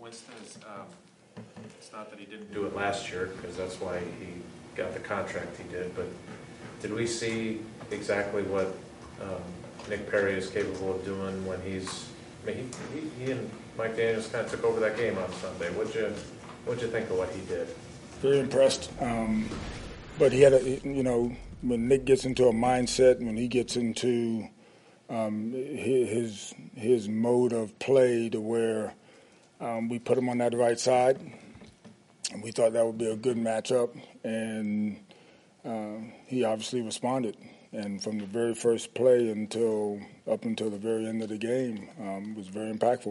Winston is, it's not that he didn't do it last year, because that's why he got the contract he did, but did we see exactly what Nick Perry is capable of doing when he's, I mean, he and Mike Daniels kind of took over that game on Sunday. What'd you think of what he did? Very impressed. But he had when Nick gets into a mindset, when he gets into his mode of play to where we put him on that right side, and we thought that would be a good matchup, and he obviously responded. And from the very first play up until the very end of the game, was very impactful.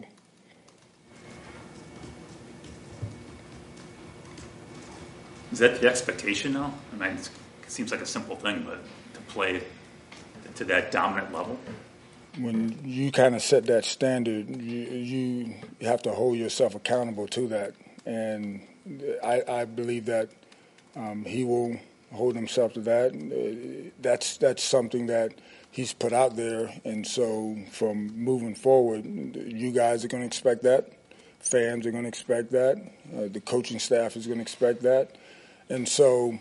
Is that the expectation now? I mean, it seems like a simple thing, but to play to that dominant level? When you kind of set that standard, you have to hold yourself accountable to that. And I believe that he will hold himself to that. That's something that he's put out there. And so from moving forward, you guys are going to expect that. Fans are going to expect that. The coaching staff is going to expect that. And so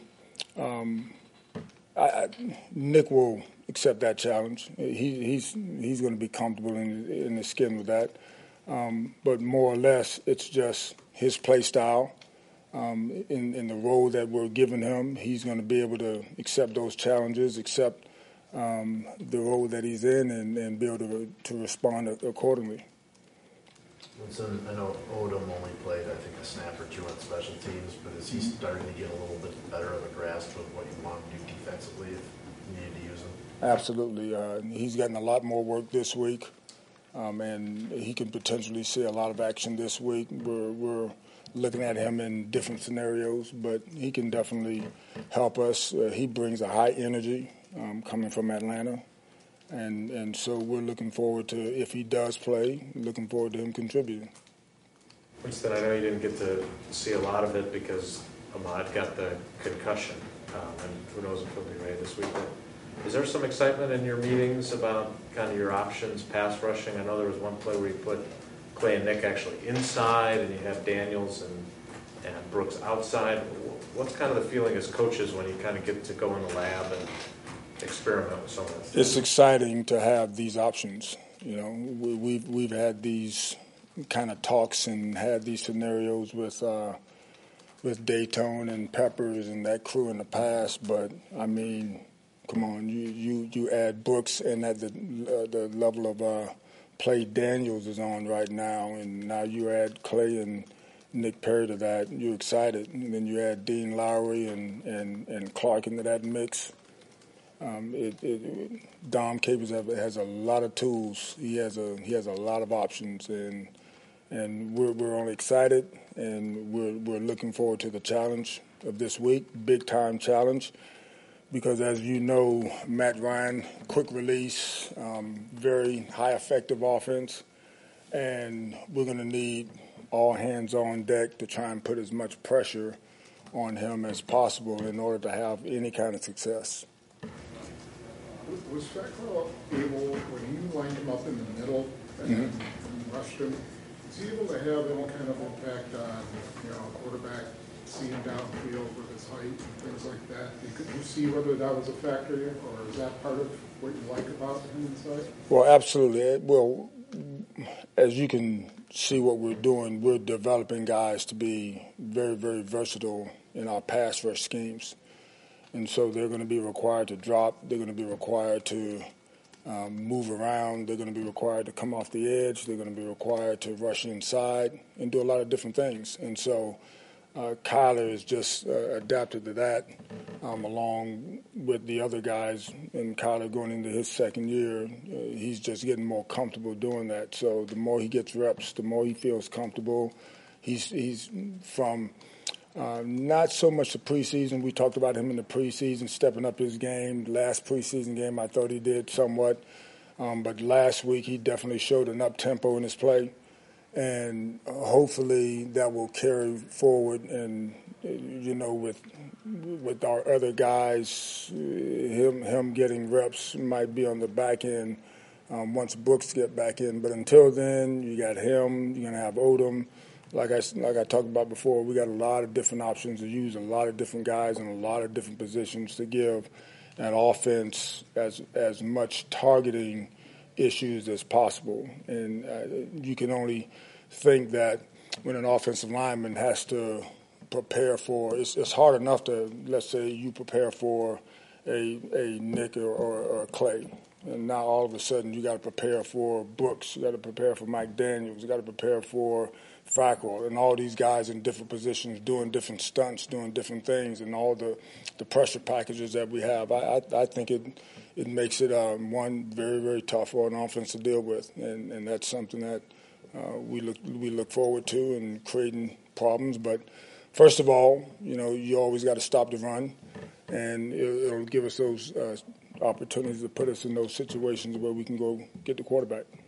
Nick will accept that challenge. He's going to be comfortable in his skin with that. But more or less, it's just his play style. In the role that we're giving him, he's going to be able to accept those challenges, accept the role that he's in, and be able to respond accordingly. Winston, I know Odom only played, I think, a snap or two on special teams, but is he starting to get a little bit better of a grasp of what you want to do defensively if you need to use him? Absolutely. He's gotten a lot more work this week, and he can potentially see a lot of action this week. We're looking at him in different scenarios, but he can definitely help us. He brings a high energy coming from Atlanta. And so we're looking forward to, if he does play, looking forward to him contributing. Winston, I know you didn't get to see a lot of it because Ahmad got the concussion, and who knows if he'll be ready this week. But is there some excitement in your meetings about kind of your options, pass rushing? I know there was one play where you put Clay and Nick actually inside, and you have Daniels and Brooks outside. What's kind of the feeling as coaches when you kind of get to go in the lab and experiment with some of this? It's exciting to have these options. You know, we've had these kind of talks and had these scenarios with Dayton and Peppers and that crew in the past. But I mean, come on, you add Brooks, and at the level of play Daniels is on right now, and now you add Clay and Nick Perry to that. You're excited, and then you add Dean Lowry and Clark into that mix. Dom Capers has a lot of tools. He has a lot of options, and we're only excited, and we're looking forward to the challenge of this week, big time challenge, because as you know, Matt Ryan, quick release, very high effective offense, and we're going to need all hands on deck to try and put as much pressure on him as possible in order to have any kind of success. Was Fackrell able, when you lined him up in the middle and rushed him, was he able to have any kind of impact on, a quarterback seeing downfield with his height and things like that? Could you see whether that was a factor here, or is that part of what you like about him inside? Well, absolutely. Well, as you can see what we're doing, we're developing guys to be very, very versatile in our pass rush schemes. And so they're going to be required to drop. They're going to be required to move around. They're going to be required to come off the edge. They're going to be required to rush inside and do a lot of different things. And so Kyler is just adapted to that along with the other guys. And Kyler going into his second year, he's just getting more comfortable doing that. So the more he gets reps, the more he feels comfortable. He's from not so much the preseason. We talked about him in the preseason, stepping up his game. Last preseason game, I thought he did somewhat. But last week, he definitely showed an up-tempo in his play. And hopefully that will carry forward. And, with our other guys, him getting reps might be on the back end once Brooks get back in. But until then, you got him. You're going to have Odom. like I talked about before, we got a lot of different options to use, a lot of different guys in a lot of different positions to give an offense as much targeting issues as possible. And you can only think that when an offensive lineman has to prepare for, it's hard enough to, let's say you prepare for a Nick or a Clay. And now all of a sudden you got to prepare for Brooks, you got to prepare for Mike Daniels, you got to prepare for Fackrell, and all these guys in different positions doing different stunts, doing different things, and all the pressure packages that we have. I think it makes it one very, very tough for an offense to deal with, and that's something that we look forward to and creating problems. But first of all, you always got to stop the run, and it'll give us those opportunities to put us in those situations where we can go get the quarterback.